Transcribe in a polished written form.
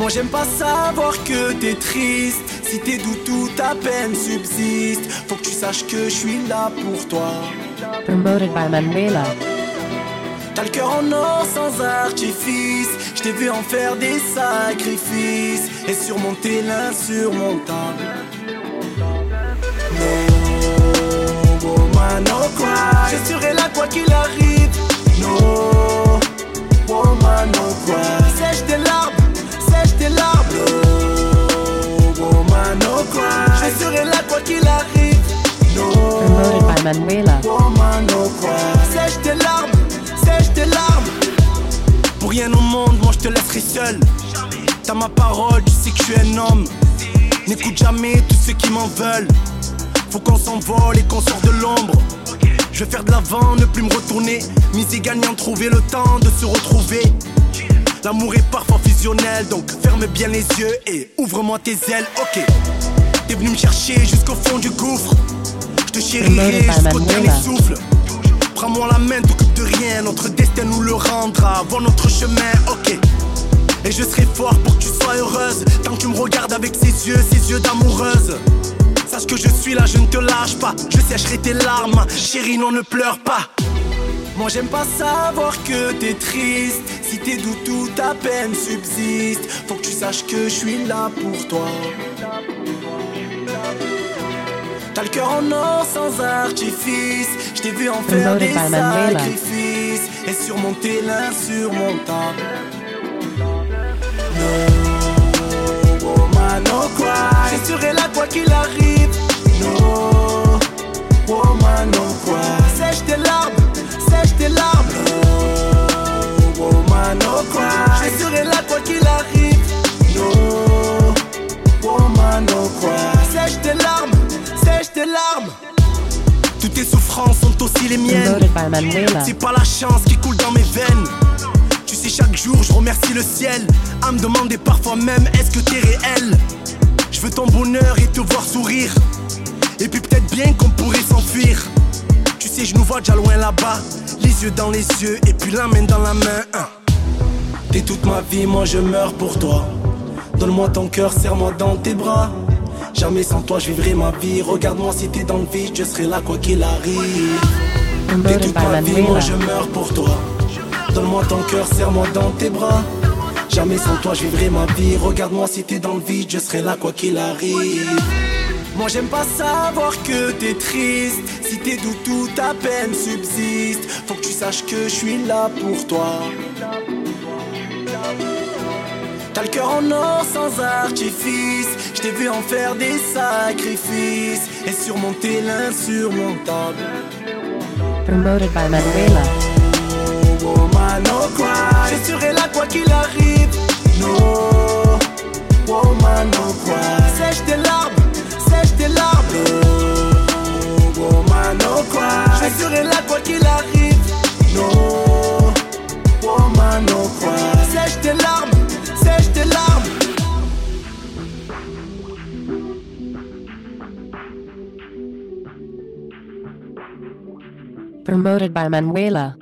Moi j'aime pas savoir que t'es triste. Si t'es doux toute ta peine subsiste. Faut que tu saches que je suis là pour toi. Promoted by Manuela. T'as le cœur en or sans artifice. Je t'ai vu en faire des sacrifices et surmonter l'insurmontable. No woman, no cry. Je serai là quoi qu'il arrive. No woman, no cry. Sèche tes larmes, sèche tes larmes. No woman, no cry. Je serai là quoi qu'il arrive. No Promoted by Manuela. woman, no cry. Sèche tes larmes, sèche tes larmes. Pour rien au monde, moi je te laisserai seul. T'as ma parole, tu sais que je suis un homme. N'écoute jamais tous ceux qui m'en veulent. Faut qu'on s'envole et qu'on sort de l'ombre. Je veux faire de l'avant, ne plus me retourner. Miser gagnant, trouver le temps de se retrouver. L'amour est parfois fusionnel, donc ferme bien les yeux et ouvre-moi tes ailes, ok. T'es venu me chercher jusqu'au fond du gouffre. Je te chérirai jusqu'au dernier souffle. Prends-moi la main, t'occupe de rien. Notre destin nous le rendra, voir notre chemin, ok. Et je serai fort pour que tu sois heureuse. Tant que tu me regardes avec ces yeux d'amoureuse. Sache que je suis là, je ne te lâche pas. Je sécherai tes larmes, chérie, non ne pleure pas. Moi j'aime pas savoir que t'es triste. Si t'es doux toute ta peine subsiste. Faut que tu saches que je suis là pour toi. T'as le cœur en or sans artifice. Je t'ai vu en faire des sacrifices et surmonter l'insurmontable. No woman, no cry. Je serai là quoi qu'il arrive. No woman, no cry. Sèche tes larmes, sèche tes larmes. No woman, no cry. Je serai là quoi qu'il arrive. No woman, no cry. Sèche tes larmes, sèche tes larmes. Toutes tes souffrances sont aussi les miennes. C'est pas la chance qui coule dans mes veines. Tu sais, chaque jour je remercie le ciel à me demander parfois même est-ce que t'es réel. Je veux ton bonheur et te voir sourire. Et puis peut-être bien qu'on pourrait s'enfuir. Tu sais, je nous vois déjà loin là-bas. Les yeux dans les yeux et puis la main dans la main, hein. T'es toute ma vie, moi je meurs pour toi. Donne-moi ton cœur, serre-moi dans tes bras. Jamais sans toi je vivrai ma vie. Regarde-moi si t'es dans le vide, je serai là quoi qu'il arrive. T'es toute ma vie, moi je meurs pour toi. Donne-moi ton cœur, serre-moi dans tes bras. Jamais sans toi je vivrai ma vie. Regarde-moi si t'es dans le vide, je serai là quoi qu'il arrive. Moi j'aime pas savoir que t'es triste. Si t'es doux toute ta peine subsiste. Faut que tu saches que je suis là pour toi. T'as le cœur en or sans artifice. Je t'ai vu en faire des sacrifices et surmonter l'insurmontable. Promoted by Manuela. No woman, no cry. Je serai là quoi qu'il arrive. No woman, no cry. Sèche tes larmes, sèche tes larmes. No woman, no cry. Je serai là quoi qu'il arrive. No woman, no cry. Sèche tes larmes, sèche tes larmes. Promoted by Manuela.